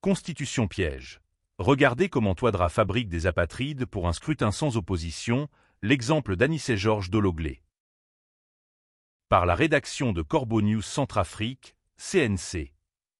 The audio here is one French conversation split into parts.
Constitution piège. Regardez comment Touadéra fabrique des apatrides pour un scrutin sans opposition, l'exemple d'Anicet Georges Dologlé. Par la rédaction de Corbeau News Centrafrique, CNC.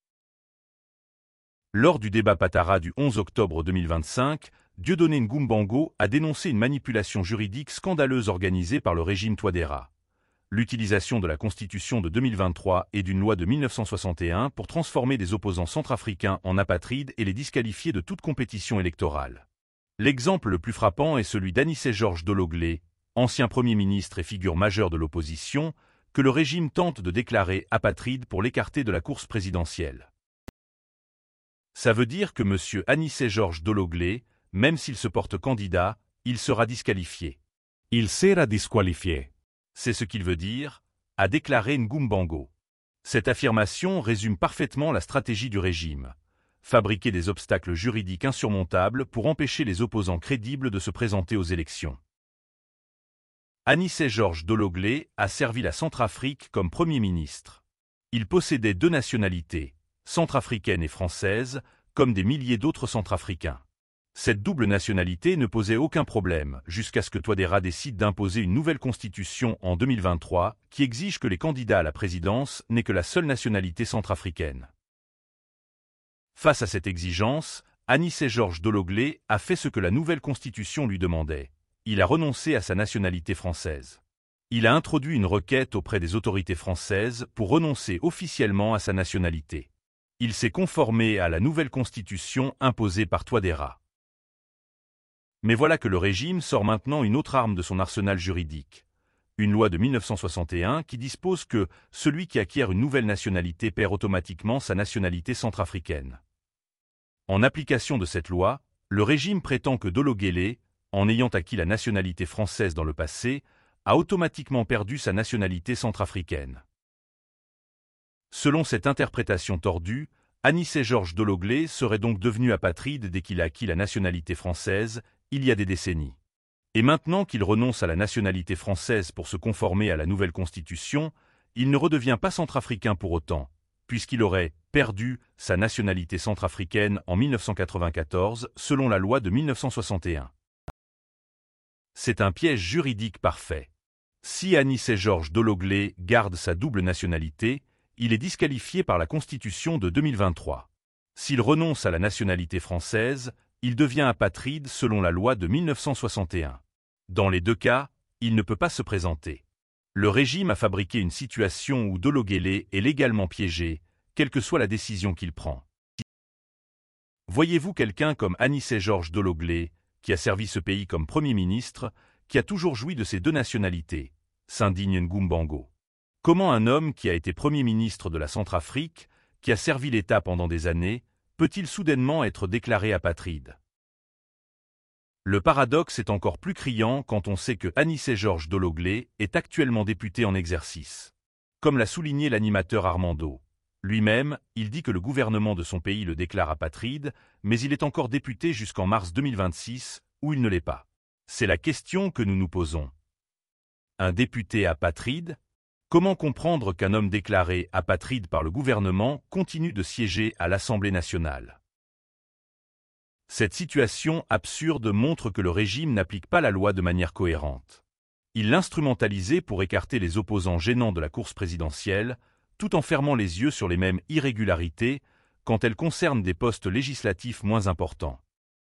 Lors du débat Patara du 11 octobre 2025, Dieudonné Ngoumbango a dénoncé une manipulation juridique scandaleuse organisée par le régime Touadéra. L'utilisation de la Constitution de 2023 et d'une loi de 1961 pour transformer des opposants centrafricains en apatrides et les disqualifier de toute compétition électorale. L'exemple le plus frappant est celui d'Anicet Georges Dologlé, ancien Premier ministre et figure majeure de l'opposition, que le régime tente de déclarer apatride pour l'écarter de la course présidentielle. Ça veut dire que M. Anicet Georges Dologlé, même s'il se porte candidat, il sera disqualifié. Il sera disqualifié. C'est ce qu'il veut dire, a déclaré Ngoumbango. Cette affirmation résume parfaitement la stratégie du régime. Fabriquer des obstacles juridiques insurmontables pour empêcher les opposants crédibles de se présenter aux élections. Anicet Georges Dologlé a servi la Centrafrique comme Premier ministre. Il possédait 2 nationalités, centrafricaine et française, comme des milliers d'autres centrafricains. Cette double nationalité ne posait aucun problème jusqu'à ce que Touadéra décide d'imposer une nouvelle constitution en 2023 qui exige que les candidats à la présidence n'aient que la seule nationalité centrafricaine. Face à cette exigence, Anicet Georges Dologlé a fait ce que la nouvelle constitution lui demandait. Il a renoncé à sa nationalité française. Il a introduit une requête auprès des autorités françaises pour renoncer officiellement à sa nationalité. Il s'est conformé à la nouvelle constitution imposée par Touadéra. Mais voilà que le régime sort maintenant une autre arme de son arsenal juridique. Une loi de 1961 qui dispose que celui qui acquiert une nouvelle nationalité perd automatiquement sa nationalité centrafricaine. En application de cette loi, le régime prétend que Dologlé, en ayant acquis la nationalité française dans le passé, a automatiquement perdu sa nationalité centrafricaine. Selon cette interprétation tordue, Anicet Georges Dologlé serait donc devenu apatride dès qu'il a acquis la nationalité française, il y a des décennies. Et maintenant qu'il renonce à la nationalité française pour se conformer à la nouvelle constitution, il ne redevient pas centrafricain pour autant, puisqu'il aurait perdu sa nationalité centrafricaine en 1994 selon la loi de 1961. C'est un piège juridique parfait. Si Anicet Georges Dologlé garde sa double nationalité, il est disqualifié par la Constitution de 2023. S'il renonce à la nationalité française, il devient apatride selon la loi de 1961. Dans les 2 cas, il ne peut pas se présenter. Le régime a fabriqué une situation où Dologlé est légalement piégé, quelle que soit la décision qu'il prend. Voyez-vous quelqu'un comme Anicet Georges Dologlé, qui a servi ce pays comme Premier ministre, qui a toujours joui de ses 2 nationalités, s'indigne Ngoumbango. Comment un homme qui a été Premier ministre de la Centrafrique, qui a servi l'État pendant des années, peut-il soudainement être déclaré apatride? Le paradoxe est encore plus criant quand on sait que Anicet Georges Dologlé est actuellement député en exercice. Comme l'a souligné l'animateur Armando. Lui-même, il dit que le gouvernement de son pays le déclare apatride, mais il est encore député jusqu'en mars 2026, où il ne l'est pas. C'est la question que nous nous posons. Un député apatride? Comment comprendre qu'un homme déclaré apatride par le gouvernement continue de siéger à l'Assemblée nationale? Cette situation absurde montre que le régime n'applique pas la loi de manière cohérente. Il l'instrumentalisait pour écarter les opposants gênants de la course présidentielle, tout en fermant les yeux sur les mêmes irrégularités quand elles concernent des postes législatifs moins importants.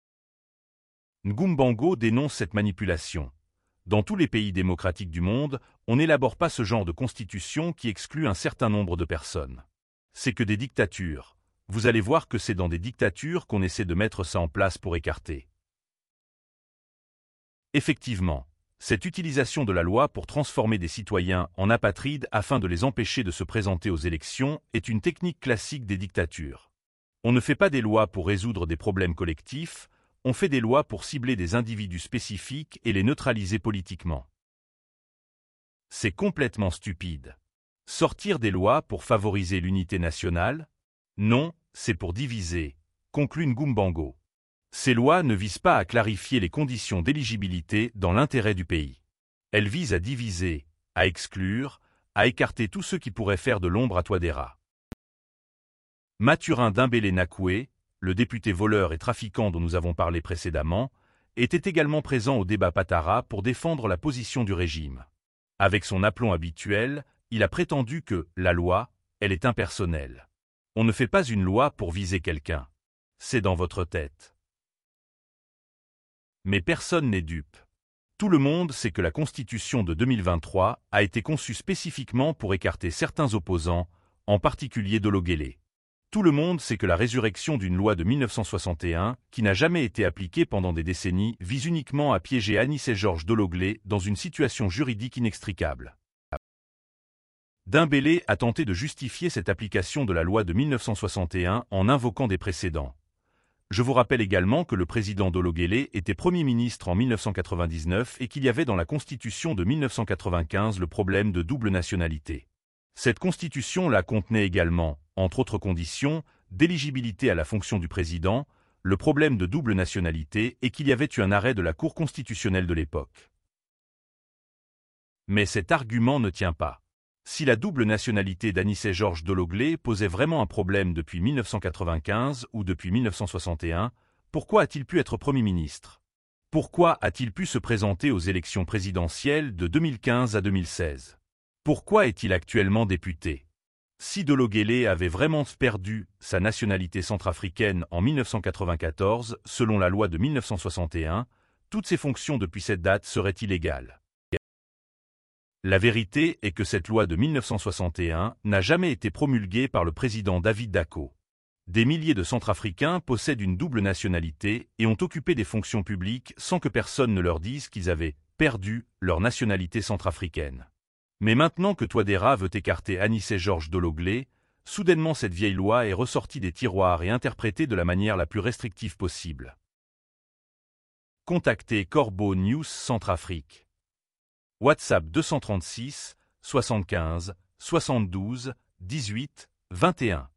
Ngoumbango dénonce cette manipulation. Dans tous les pays démocratiques du monde, on n'élabore pas ce genre de constitution qui exclut un certain nombre de personnes. C'est que des dictatures. Vous allez voir que c'est dans des dictatures qu'on essaie de mettre ça en place pour écarter. Effectivement, cette utilisation de la loi pour transformer des citoyens en apatrides afin de les empêcher de se présenter aux élections est une technique classique des dictatures. On ne fait pas des lois pour résoudre des problèmes collectifs, on fait des lois pour cibler des individus spécifiques et les neutraliser politiquement. C'est complètement stupide. Sortir des lois pour favoriser l'unité nationale? Non, c'est pour diviser, conclut Ngoumbango. Ces lois ne visent pas à clarifier les conditions d'éligibilité dans l'intérêt du pays. Elles visent à diviser, à exclure, à écarter tous ceux qui pourraient faire de l'ombre à Touadéra. Mathurin Dembélé Nakoué, le député voleur et trafiquant dont nous avons parlé précédemment, était également présent au débat Patara pour défendre la position du régime. Avec son aplomb habituel, il a prétendu que la loi, elle est impersonnelle. On ne fait pas une loi pour viser quelqu'un. C'est dans votre tête. Mais personne n'est dupe. Tout le monde sait que la Constitution de 2023 a été conçue spécifiquement pour écarter certains opposants, en particulier Dologuélé. Tout le monde sait que la résurrection d'une loi de 1961, qui n'a jamais été appliquée pendant des décennies, vise uniquement à piéger Anicet-Georges Dologuélé dans une situation juridique inextricable. Dembélé a tenté de justifier cette application de la loi de 1961 en invoquant des précédents. Je vous rappelle également que le président Dologuélé était Premier ministre en 1999 et qu'il y avait dans la Constitution de 1995 le problème de double nationalité. Cette Constitution la contenait également, entre autres conditions, d'éligibilité à la fonction du président, le problème de double nationalité et qu'il y avait eu un arrêt de la Cour constitutionnelle de l'époque. Mais cet argument ne tient pas. Si la double nationalité d'Anicet-Georges Dologuélé posait vraiment un problème depuis 1995 ou depuis 1961, pourquoi a-t-il pu être Premier ministre? Pourquoi a-t-il pu se présenter aux élections présidentielles de 2015 à 2016? Pourquoi est-il actuellement député? Si Dologuélé avait vraiment perdu sa nationalité centrafricaine en 1994, selon la loi de 1961, toutes ses fonctions depuis cette date seraient illégales. La vérité est que cette loi de 1961 n'a jamais été promulguée par le président David Dacko. Des milliers de Centrafricains possèdent une double nationalité et ont occupé des fonctions publiques sans que personne ne leur dise qu'ils avaient perdu leur nationalité centrafricaine. Mais maintenant que Touadéra veut écarter Anicet-Georges Dologuélé, soudainement cette vieille loi est ressortie des tiroirs et interprétée de la manière la plus restrictive possible. Contactez Corbeau News Centrafrique. WhatsApp 236 75 72 18 21.